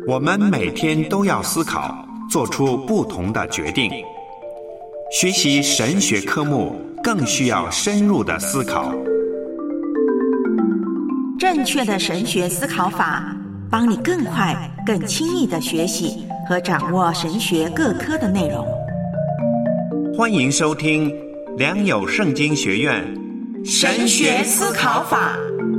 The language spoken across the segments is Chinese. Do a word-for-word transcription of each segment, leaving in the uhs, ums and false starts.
我们每天都要思考，做出不同的决定。学习神学科目更需要深入的思考。 正确的神学思考法，帮你更快、更轻易地学习和掌握神学各科的内容。 欢迎收听良友圣经学院神学思考法。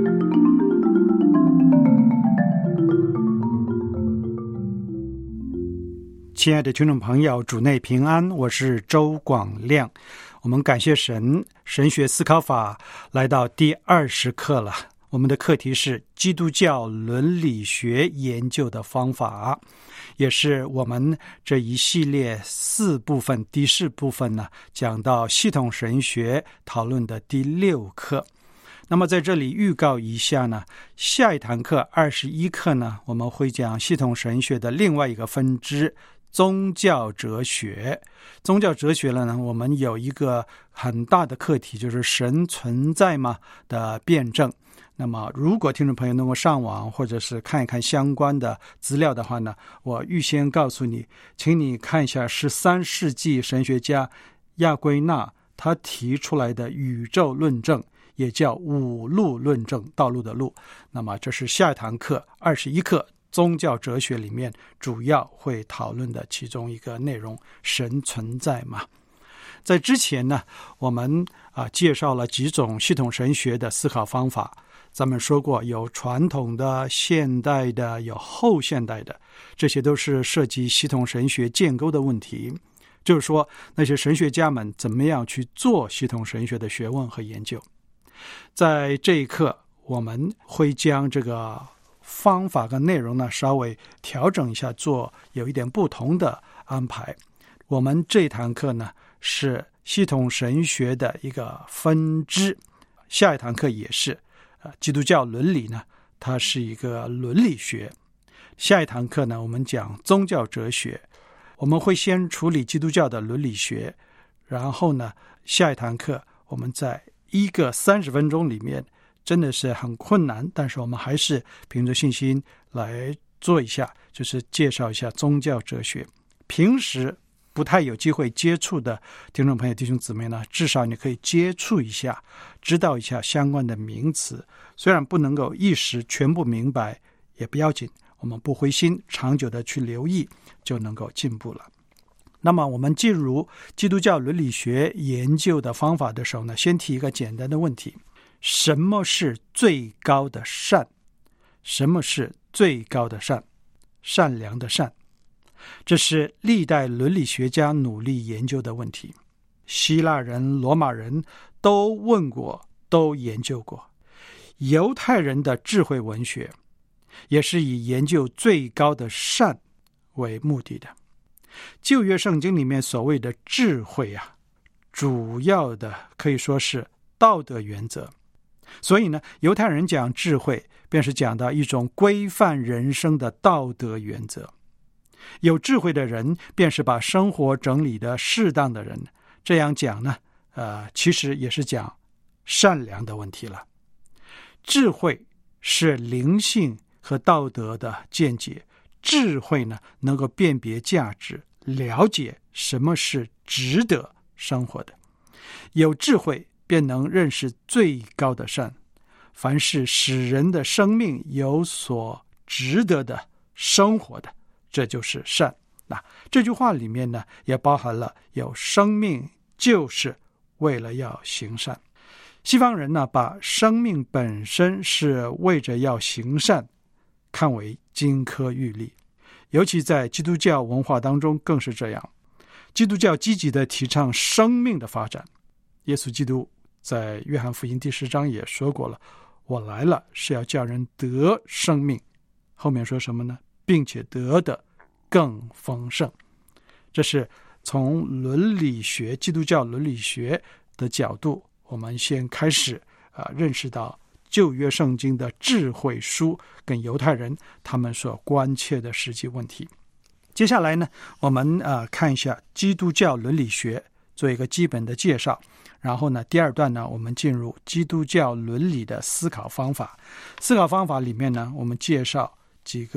亲爱的听众朋友，主内平安，我是周广亮。我们感谢神，神学思考法来到第二十课了。我们的课题是基督教伦理学研究的方法，也是我们这一系列四部分第四部分呢，讲到系统神学讨论的第六课。那么在这里预告一下呢，下一堂课二十一课呢，我们会讲系统神学的另外一个分支，宗教哲学。宗教哲学了呢，我们有一个很大的课题，就是神存在吗的辩证。那么如果听众朋友能够上网或者是看一看相关的资料的话呢，我预先告诉你，请你看一下十三世纪神学家亚圭纳他提出来的宇宙论证，也叫五路论证，道路的路。那么这是下一堂课二十一课宗教哲学里面主要会讨论的其中一个内容，神存在吗？在之前呢，我们啊介绍了几种系统神学的思考方法。咱们说过，有传统的、现代的，有后现代的，这些都是涉及系统神学建构的问题。就是说，那些神学家们怎么样去做系统神学的学问和研究。在这一课，我们会将这个方法跟内容呢稍微调整一下，做有一点不同的安排。我们这堂课呢是系统神学的一个分支，下一堂课也是基督教伦理呢，它是一个伦理学。下一堂课呢，我们讲宗教哲学。我们会先处理基督教的伦理学，然后呢，下一堂课我们在一个三十分钟里面，真的是很困难，但是我们还是凭着信心来做一下，就是介绍一下宗教哲学。平时不太有机会接触的听众朋友弟兄姊妹呢，至少你可以接触一下，知道一下相关的名词。虽然不能够一时全部明白也不要紧，我们不灰心，长久的去留意就能够进步了。那么我们进入基督教伦理学研究的方法的时候呢，先提一个简单的问题：什么是最高的善？什么是最高的善？善良的善。这是历代伦理学家努力研究的问题，希腊人、罗马人都问过，都研究过。犹太人的智慧文学也是以研究最高的善为目的的。旧约圣经里面所谓的智慧啊，主要的可以说是道德原则。所以呢，犹太人讲智慧，便是讲到一种规范人生的道德原则。有智慧的人便是把生活整理的适当的人。这样讲呢，呃，其实也是讲善良的问题了。智慧是灵性和道德的见解，智慧呢能够辨别价值，了解什么是值得生活的。有智慧便能认识最高的善，凡是使人的生命有所值得的生活的，这就是善。那这句话里面呢，也包含了有生命就是为了要行善。西方人呢，把生命本身是为着要行善看为金科玉律，尤其在基督教文化当中更是这样。基督教积极地提倡生命的发展。耶稣基督在约翰福音第十章也说过了，我来了是要叫人得生命，后面说什么呢？并且得的更丰盛。这是从伦理学，基督教伦理学的角度，我们先开始啊、呃，认识到旧约圣经的智慧书跟犹太人他们所关切的实际问题。接下来呢，我们呃看一下基督教伦理学，做一个基本的介绍。然后呢，第二段呢，我们进入基督教伦理的思考方法。思考方法里面呢，我们介绍几个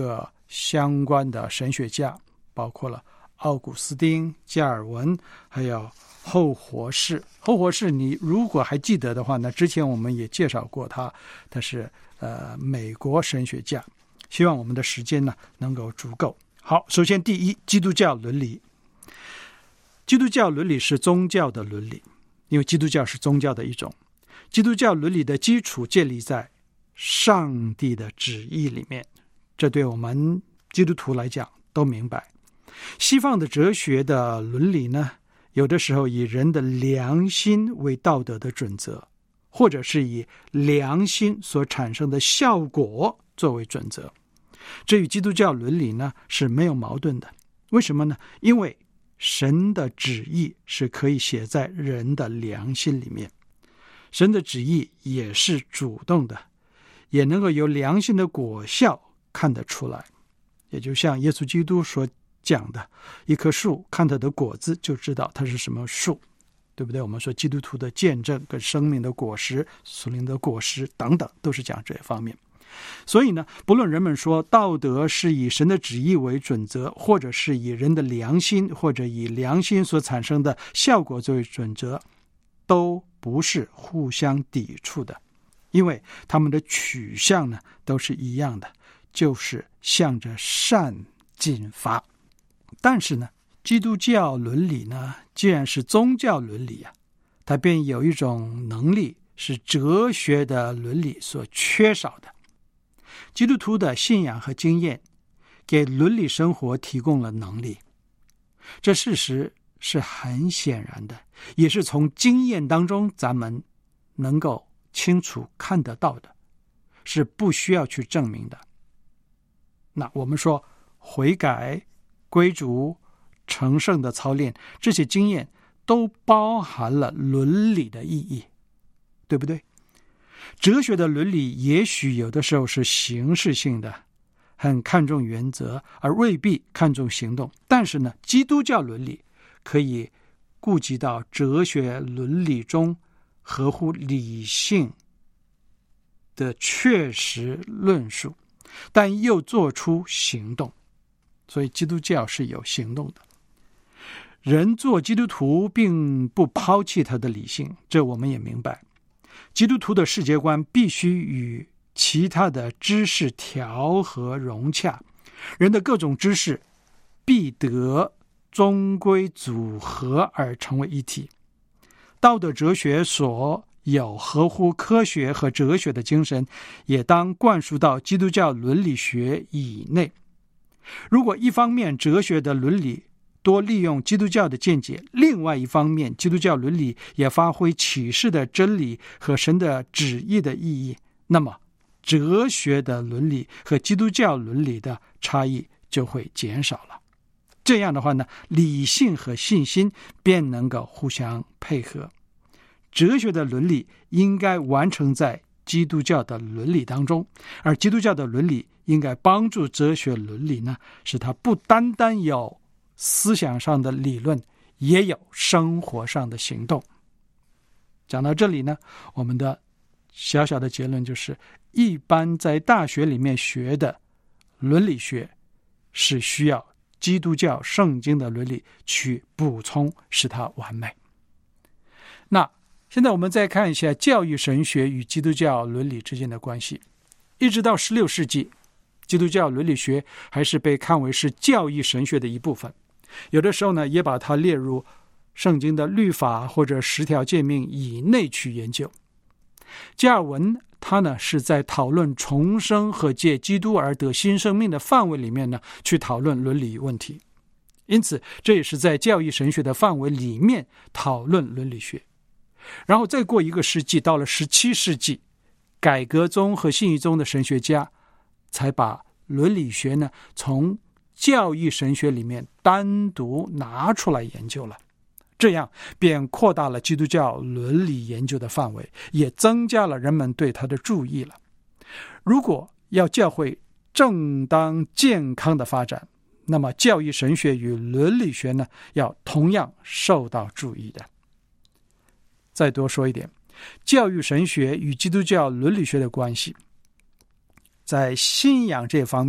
相关的神学家，包括了奥古斯丁、加尔文，还有后活士。后活士你如果还记得的话呢，之前我们也介绍过他，他是呃美国神学家。希望我们的时间呢能够足够。好，首先第一，基督教伦理。基督教伦理是宗教的伦理，因为基督教是宗教的一种。基督教伦理的基础建立在上帝的旨意里面，这对我们基督徒来讲都明白。西方的哲学的伦理呢，有的时候以人的良心为道德的准则，或者是以良心所产生的效果作为准则。这与基督教伦理呢是没有矛盾的。为什么呢？因为神的旨意是可以写在人的良心里面，神的旨意也是主动的，也能够由良心的果效看得出来。也就像耶稣基督所讲的，一棵树看它的果子就知道它是什么树，对不对？我们说基督徒的见证跟生命的果实、属灵的果实等等，都是讲这方面。所以呢，不论人们说道德是以神的旨意为准则，或者是以人的良心，或者以良心所产生的效果作为准则，都不是互相抵触的，因为他们的取向呢都是一样的，就是向着善进发。但是呢，基督教伦理呢，既然是宗教伦理啊，它便有一种能力是哲学的伦理所缺少的。基督徒的信仰和经验给伦理生活提供了能力，这事实是很显然的，也是从经验当中咱们能够清楚看得到的，是不需要去证明的。那我们说悔改、归主、成圣的操练，这些经验都包含了伦理的意义，对不对？哲学的伦理也许有的时候是形式性的，很看重原则，而未必看重行动。但是呢，基督教伦理可以顾及到哲学伦理中合乎理性的确实论述，但又做出行动。所以基督教是有行动的。人做基督徒并不抛弃他的理性，这我们也明白。基督徒的世界观必须与其他的知识调和融洽，人的各种知识必得终归组合而成为一体。道德哲学所有合乎科学和哲学的精神，也当灌输到基督教伦理学以内。如果一方面哲学的伦理多利用基督教的见解，另外一方面基督教伦理也发挥启示的真理和神的旨意的意义，那么哲学的伦理和基督教伦理的差异就会减少了。这样的话呢，理性和信心便能够互相配合。哲学的伦理应该完成在基督教的伦理当中，而基督教的伦理应该帮助哲学伦理呢，使它不单单有思想上的理论，也有生活上的行动。讲到这里呢，我们的小小的结论就是，一般在大学里面学的伦理学是需要基督教圣经的伦理去补充，使它完美。那现在我们再看一下教育神学与基督教伦理之间的关系。一直到十六世纪，基督教伦理学还是被看为是教义神学的一部分，有的时候呢，也把它列入圣经的律法或者十条诫命以内去研究。加尔文他呢是在讨论重生和借基督而得新生命的范围里面呢，去讨论伦理问题。因此，这也是在教义神学的范围里面讨论伦理学。然后再过一个世纪，到了十七世纪，改革宗和信义宗的神学家才把伦理学呢从教义神学里面单独拿出来研究了，这样便扩大了基督教伦理研究的范围，也增加了人们对它的注意了。如果要教会正当健康的发展，那么教义神学与伦理学呢，要同样受到注意的。再多说一点，教育神学与基督教伦理学的关系，在信仰这方面，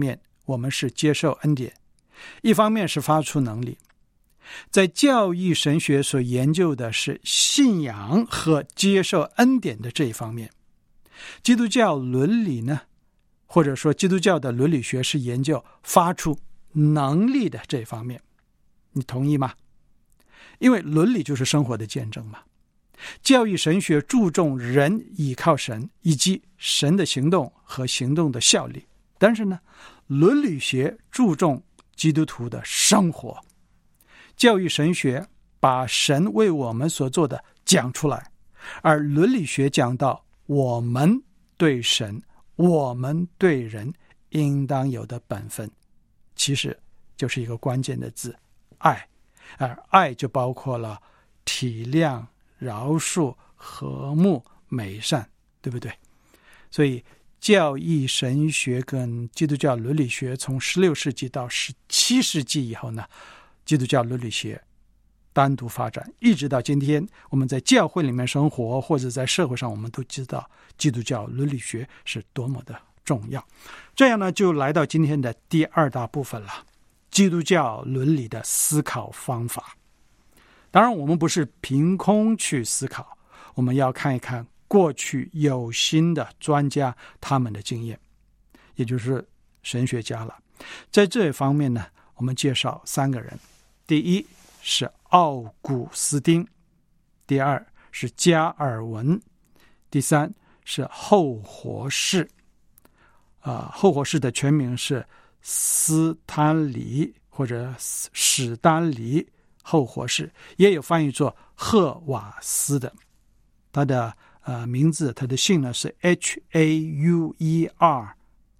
我们是接受恩典，一方面是发出能力。在教义神学所研究的是信仰和接受恩典的这一方面，基督教伦理呢，或者说基督教的伦理学是研究发出能力的这一方面。你同意吗？因为伦理就是生活的见证嘛。教义神学注重人倚靠神以及神的行动和行动的效力，但是呢，伦理学注重基督徒的生活。教育神学把神为我们所做的讲出来，而伦理学讲到我们对神，我们对人应当有的本分，其实就是一个关键的字，爱。而爱就包括了体谅、饶恕、和睦、美善，对不对？所以教义神学跟基督教伦理学从十六世纪到十七世纪以后呢，基督教伦理学单独发展，一直到今天，我们在教会里面生活或者在社会上，我们都知道基督教伦理学是多么的重要。这样呢，就来到今天的第二大部分了，基督教伦理的思考方法。当然我们不是凭空去思考，我们要看一看过去有心的专家他们的经验，也就是神学家了。在这一方面呢，我们介绍三个人。第一是奥古斯丁，第二是加尔文，第三是后活士。啊，后活士的全名是斯坦李或者史丹李后活士，也有翻译作赫瓦斯的。他的呃名字，他的姓呢是 H A U E R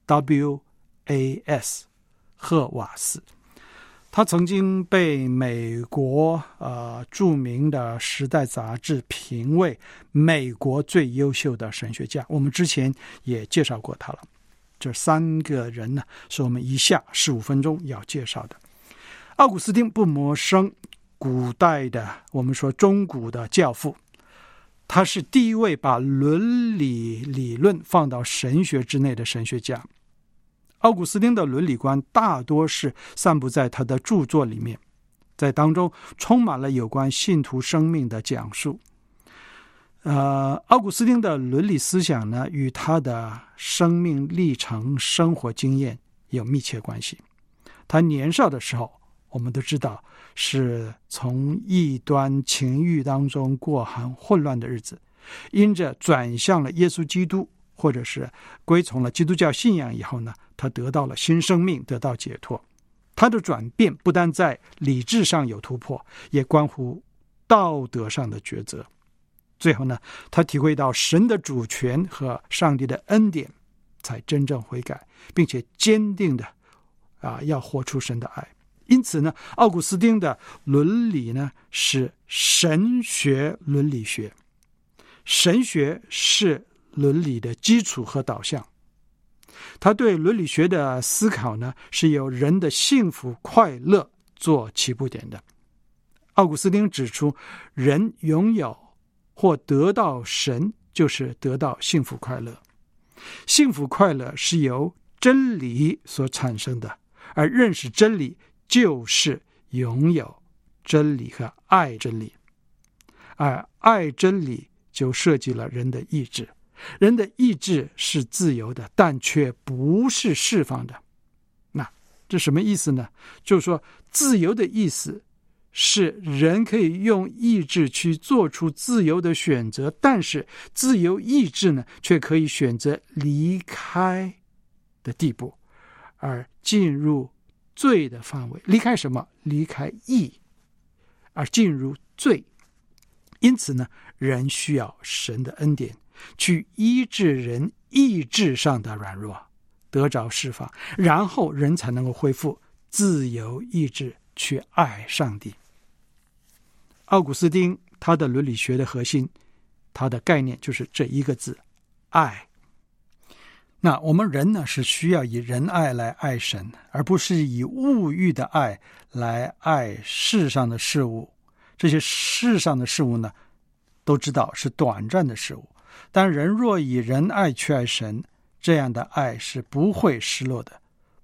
W A S， 赫瓦斯。他曾经被美国呃著名的《时代》杂志评为美国最优秀的神学家，我们之前也介绍过他了。这三个人呢，是我们以下十五分钟要介绍的。奥古斯丁不陌生，古代的我们说中古的教父，他是第一位把伦理理论放到神学之内的神学家。奥古斯丁的伦理观大多是散布在他的著作里面，在当中充满了有关信徒生命的讲述。呃，奥古斯丁的伦理思想呢，与他的生命历程、生活经验有密切关系。他年少的时候，我们都知道是从异端情欲当中过很混乱的日子，因着转向了耶稣基督，或者是归从了基督教信仰以后呢，他得到了新生命，得到解脱。他的转变不但在理智上有突破，也关乎道德上的抉择。最后呢，他体会到神的主权和上帝的恩典，才真正悔改，并且坚定的啊要活出神的爱。因此呢，奥古斯丁的伦理呢是神学伦理学，神学是伦理的基础和导向。他对伦理学的思考呢，是由人的幸福快乐做起步点的。奥古斯丁指出，人拥有或得到神，就是得到幸福快乐。幸福快乐是由真理所产生的，而认识真理就是拥有真理和爱真理。而爱真理就涉及了人的意志。人的意志是自由的，但却不是释放的。那这什么意思呢？就是说，自由的意思是人可以用意志去做出自由的选择，但是自由意志呢，却可以选择离开的地步，而进入罪的范围。离开什么？离开义，而进入罪。因此呢，人需要神的恩典去医治人意志上的软弱，得着释放，然后人才能够恢复自由意志去爱上帝。奥古斯丁他的伦理学的核心，他的概念就是这一个字，爱。那我们人呢，是需要以仁爱来爱神，而不是以物欲的爱来爱世上的事物。这些世上的事物呢，都知道是短暂的事物，但人若以仁爱去爱神，这样的爱是不会失落的，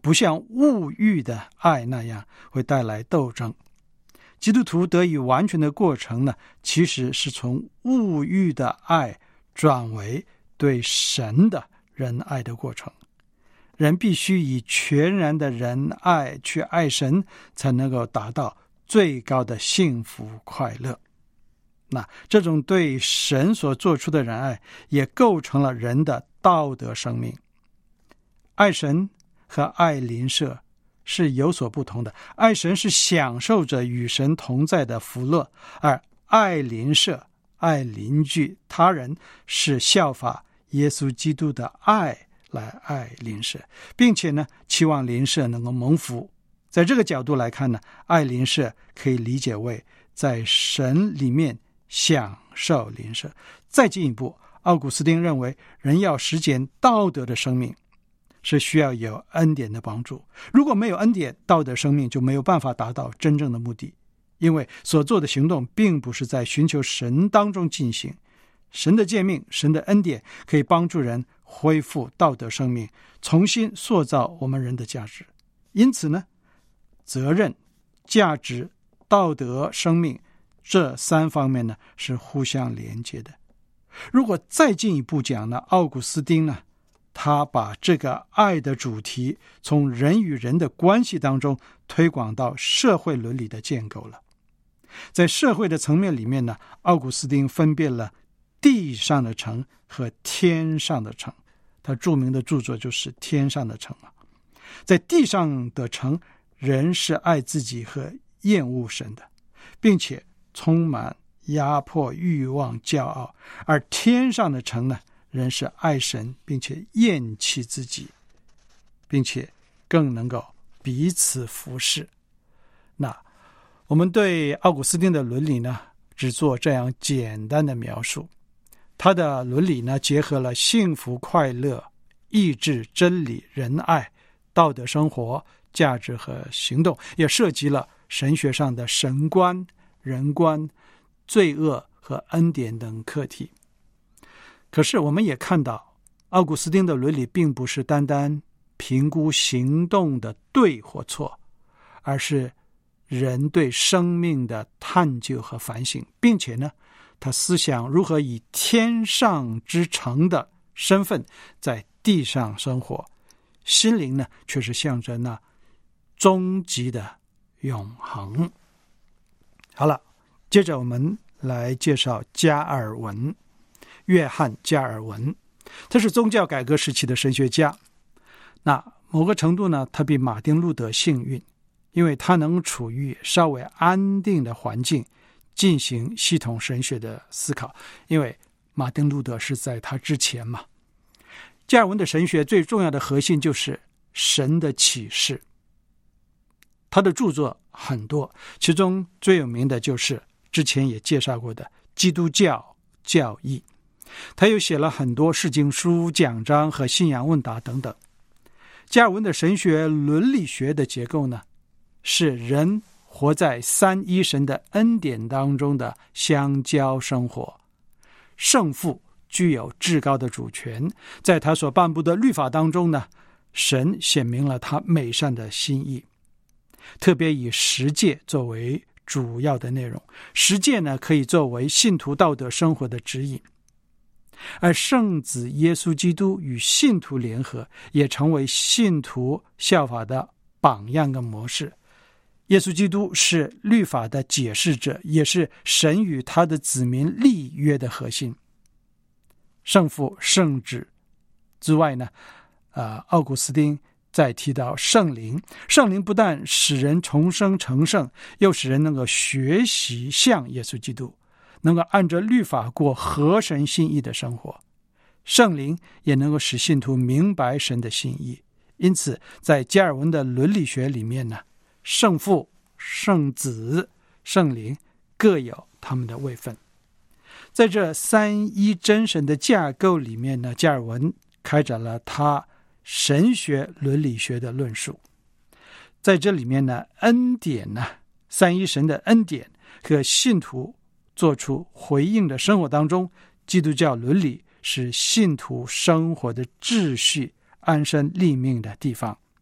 不像物欲的爱那样会带来斗争。基督徒得以完全的过程呢，其实是从物欲的爱转为对神的仁爱的过程。人必须以全然的仁爱去爱神，才能够达到最高的幸福快乐。那这种对神所做出的仁爱，也构成了人的道德生命。爱神和爱邻舍是有所不同的，爱神是享受着与神同在的福乐，而爱邻舍、爱邻居、他人是效法耶稣基督的爱来爱邻舍，并且呢，期望邻舍能够蒙福。在这个角度来看呢，爱邻舍可以理解为在神里面享受邻舍。再进一步，奥古斯丁认为，人要实践道德的生命，是需要有恩典的帮助。如果没有恩典，道德生命就没有办法达到真正的目的，因为所做的行动并不是在寻求神当中进行。神的诫命、神的恩典可以帮助人恢复道德生命，重新塑造我们人的价值。因此呢，责任、价值、道德生命这三方面呢是互相连接的。如果再进一步讲呢，奥古斯丁呢，他把这个爱的主题从人与人的关系当中推广到社会伦理的建构了。在社会的层面里面呢，奥古斯丁分辨了地上的城和天上的城，他著名的著作就是《天上的城》。在地上的城，人是爱自己和厌恶神的，并且充满压迫、欲望、骄傲；而天上的城呢，人是爱神，并且厌弃自己，并且更能够彼此服侍。那我们对奥古斯丁的伦理呢，只做这样简单的描述。他的伦理呢，结合了幸福、快乐、意志、真理、仁爱、道德生活、价值和行动，也涉及了神学上的神观、人观、罪恶和恩典等课题。可是我们也看到，奥古斯丁的伦理并不是单单评估行动的对或错，而是人对生命的探究和反省，并且呢，他思想如何以天上之城的身份在地上生活，心灵呢却是向着那终极的永恒。好了，接着我们来介绍加尔文，约翰·加尔文。他是宗教改革时期的神学家。那某个程度呢，他比马丁·路德幸运，因为他能处于稍微安定的环境进行系统神学的思考，因为马丁·路德是在他之前嘛。加尔文的神学最重要的核心就是神的启示。他的著作很多，其中最有名的就是之前也介绍过的基督教教义。他又写了很多释经书、讲章和信仰问答等等。加尔文的神学伦理学的结构呢，是人活在三一神的恩典当中的相交生活。圣父具有至高的主权，在他所颁布的律法当中呢，神显明了他美善的心意，特别以十诫作为主要的内容。十诫呢，可以作为信徒道德生活的指引。而圣子耶稣基督与信徒联合，也成为信徒效法的榜样跟模式。耶稣基督是律法的解释者，也是神与他的子民立约的核心。圣父、圣子之外呢，呃，奥古斯丁再提到圣灵。圣灵不但使人重生成圣，又使人能够学习像耶稣基督，能够按照律法过合神心意的生活。圣灵也能够使信徒明白神的心意。因此在加尔文的伦理学里面呢，圣父、圣子、圣灵各有他们的位分。在这三一真神的架构里面呢，加尔文开展了他神学伦理学的论述。在这里面呢，恩典呢，三一神的恩典和信徒做出回应的生活当中，基督教伦理是信徒生活的秩序、安身立命的地方。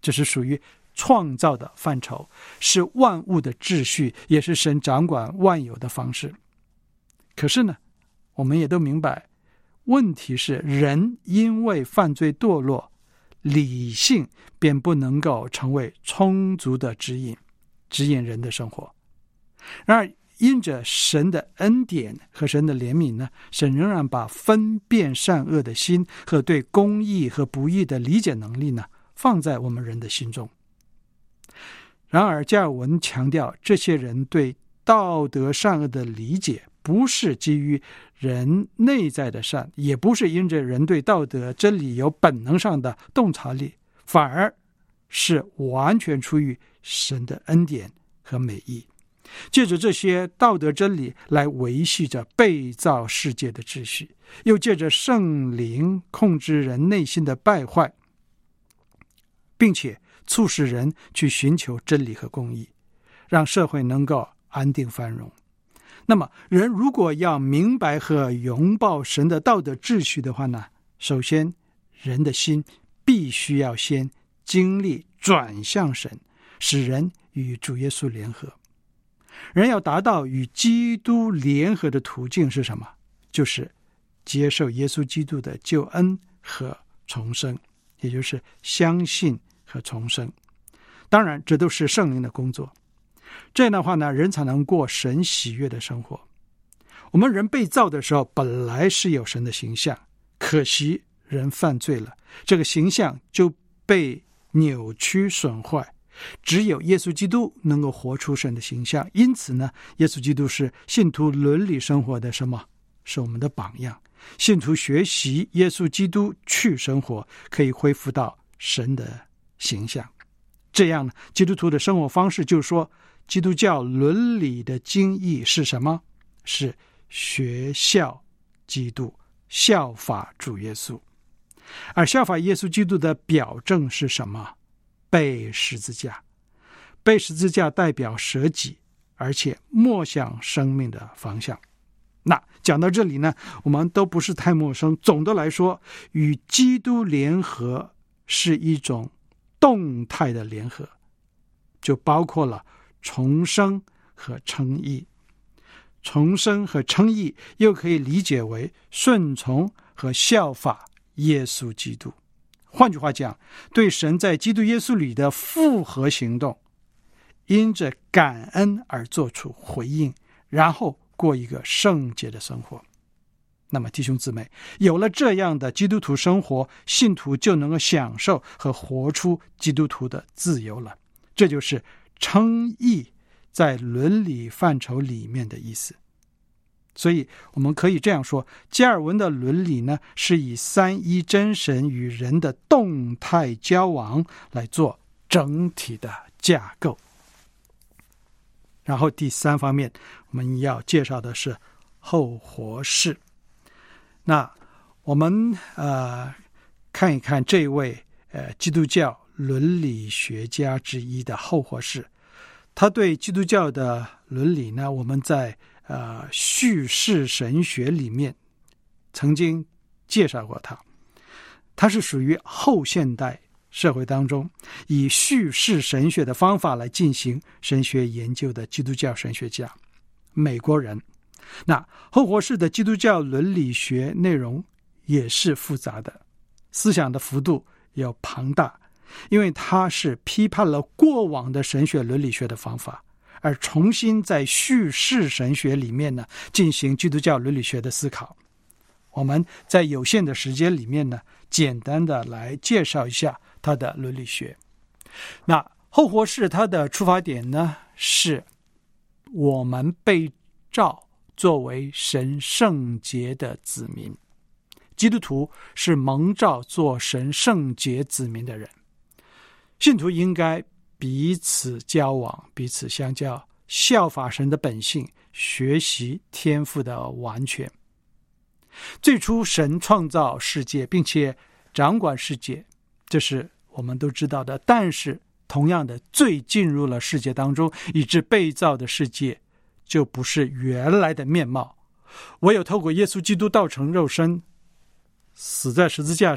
这是属于创造的范畴，是万物的秩序，也是神掌管万有的方式。可是呢，我们也都明白，问题是人因为犯罪堕落，理性便不能够成为充足的指引，指引人的生活。然而因着神的恩典和神的怜悯呢，神仍然把分辨善恶的心和对公义和不义的理解能力呢，放在我们人的心中。然而加尔文强调，这些人对道德善恶的理解不是基于人内在的善，也不是因着人对道德真理有本能上的洞察力，反而是完全出于神的恩典和美意，借着这些道德真理来维系着被造世界的秩序，又借着圣灵控制人内心的败坏，并且促使人去寻求真理和公义，让社会能够安定繁荣。那么人如果要明白和拥抱神的道德秩序的话呢，首先人的心必须要先经历转向神，使人与主耶稣联合。人要达到与基督联合的途径是什么？就是接受耶稣基督的救恩和重生，也就是相信和重生。当然这都是圣灵的工作，这样的话呢，人才能过神喜悦的生活。我们人被造的时候本来是有神的形象，可惜人犯罪了，这个形象就被扭曲损坏，只有耶稣基督能够活出神的形象。因此呢，耶稣基督是信徒伦理生活的什么？是我们的榜样。信徒学习耶稣基督去生活，可以恢复到神的形象。这样呢，基督徒的生活方式就是说，基督教伦理的精义是什么？是学效基督，效法主耶稣。而效法耶稣基督的表证是什么？背十字架。背十字架代表舍己，而且默想生命的方向。那讲到这里呢，我们都不是太陌生。总的来说，与基督联合是一种动态的联合，就包括了重生和称义。重生和称义又可以理解为顺从和效法耶稣基督。换句话讲，对神在基督耶稣里的复合行动，因着感恩而做出回应，然后过一个圣洁的生活。那么弟兄姊妹，有了这样的基督徒生活，信徒就能够享受和活出基督徒的自由了。这就是称义在伦理范畴里面的意思。所以我们可以这样说，加尔文的伦理呢，是以三一真神与人的动态交往来做整体的架构。然后第三方面，我们要介绍的是后活式。那我们呃看一看这位呃基督教伦理学家之一的后活式。他对基督教的伦理呢，我们在呃叙事神学里面曾经介绍过他。他是属于后现代社会当中以叙事神学的方法来进行神学研究的基督教神学家，美国人。那后活式的基督教伦理学内容也是复杂的，思想的幅度也庞大，因为他是批判了过往的神学伦理学的方法，而重新在叙事神学里面呢进行基督教伦理学的思考。我们在有限的时间里面呢，简单的来介绍一下他的伦理学。那后活式他的出发点呢，是我们被召作为神圣洁的子民，基督徒是蒙召做神圣洁子民的人，信徒应该彼此交往，彼此相交，效法神的本性，学习天父的完全。最初神创造世界并且掌管世界，这是我们都知道的，但是同样的，罪进入了世界当中，以致被造的世界就不是原来的面貌。唯有透过耶稣基督道成肉身，死在十字架上，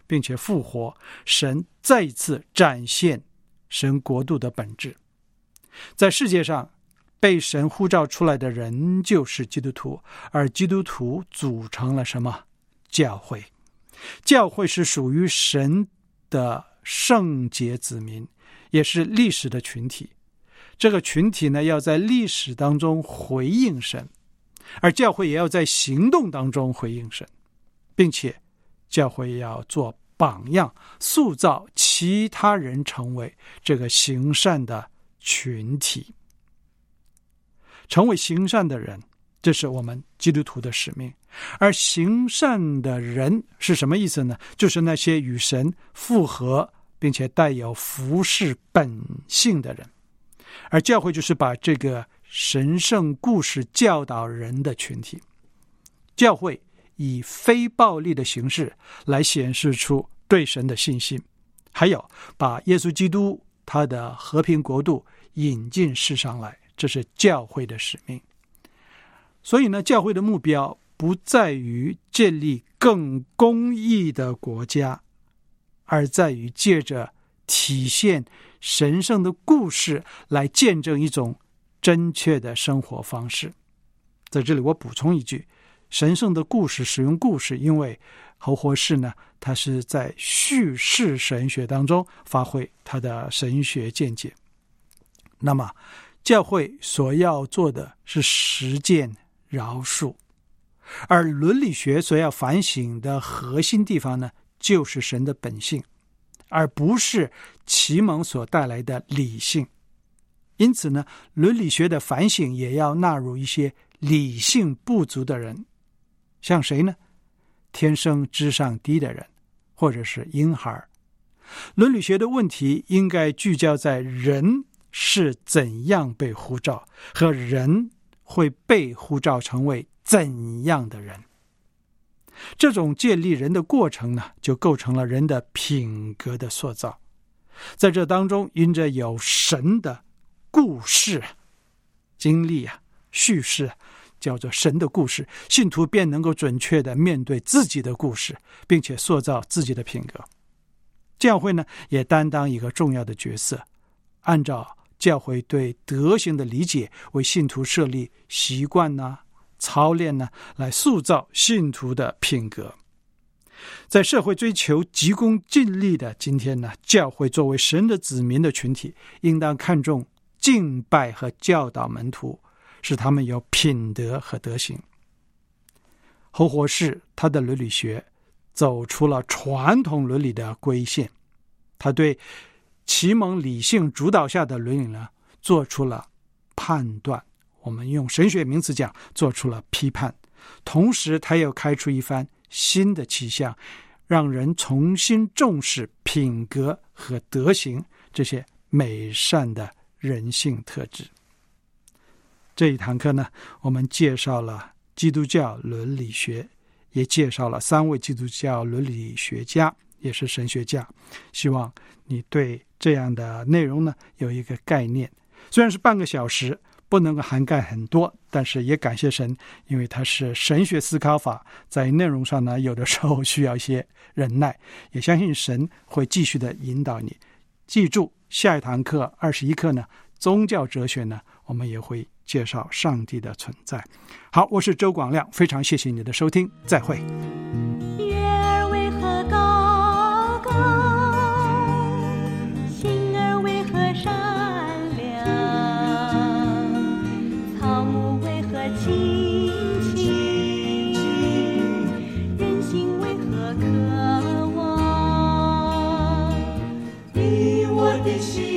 并且复活，神再一次展现神国度的本质。在世界上被神呼召出来的人就是基督徒，而基督徒组成了什么？教会。教会是属于神的圣洁子民，也是历史的群体。这个群体呢，要在历史当中回应神，而教会也要在行动当中回应神，并且教会要做榜样，塑造其他人成为这个行善的群体。成为行善的人，这是我们基督徒的使命。而行善的人是什么意思呢？就是那些与神复合并且带有服事本性的人。而教会就是把这个神圣故事教导人的群体。教会以非暴力的形式来显示出对神的信心，还有把耶稣基督他的和平国度引进世上来，这是教会的使命。所以呢，教会的目标不在于建立更公义的国家，而在于借着体现神圣的故事来见证一种正确的生活方式。在这里我补充一句，神圣的故事，使用故事，因为侯活士呢，他是在叙事神学当中发挥他的神学见解。那么教会所要做的是实践饶恕，而伦理学所要反省的核心地方呢，就是神的本性，而不是启蒙所带来的理性。因此呢，伦理学的反省也要纳入一些理性不足的人，像谁呢？天生智商低的人，或者是婴孩。伦理学的问题应该聚焦在人是怎样被呼召，和人会被呼召成为怎样的人。这种建立人的过程呢，就构成了人的品格的塑造。在这当中，因着有神的故事经历啊，叙事叫做神的故事，信徒便能够准确地面对自己的故事，并且塑造自己的品格。教会呢，也担当一个重要的角色，按照教会对德行的理解，为信徒设立习惯呢、操练呢，来塑造信徒的品格。在社会追求急功近利的今天呢，教会作为神的子民的群体，应当看重敬拜和教导门徒，使他们有品德和德行。侯活士他的伦理学走出了传统伦理的规限，他对启蒙理性主导下的伦理呢，做出了判断，我们用神学名词讲，做出了批判。同时他又开出一番新的气象，让人重新重视品格和德行这些美善的人性特质。这一堂课呢，我们介绍了基督教伦理学，也介绍了三位基督教伦理学家，也是神学家。希望你对这样的内容呢有一个概念。虽然是半个小时，不能够涵盖很多，但是也感谢神，因为它是神学思考法，在内容上呢，有的时候需要一些忍耐，也相信神会继续的引导你。记住，下一堂课二十一课呢，宗教哲学呢，我们也会介绍上帝的存在。好，我是周广亮，非常谢谢你的收听，再会。 月儿为何高高，星儿为何闪亮，草木为何青青，人心为何渴望，你我的心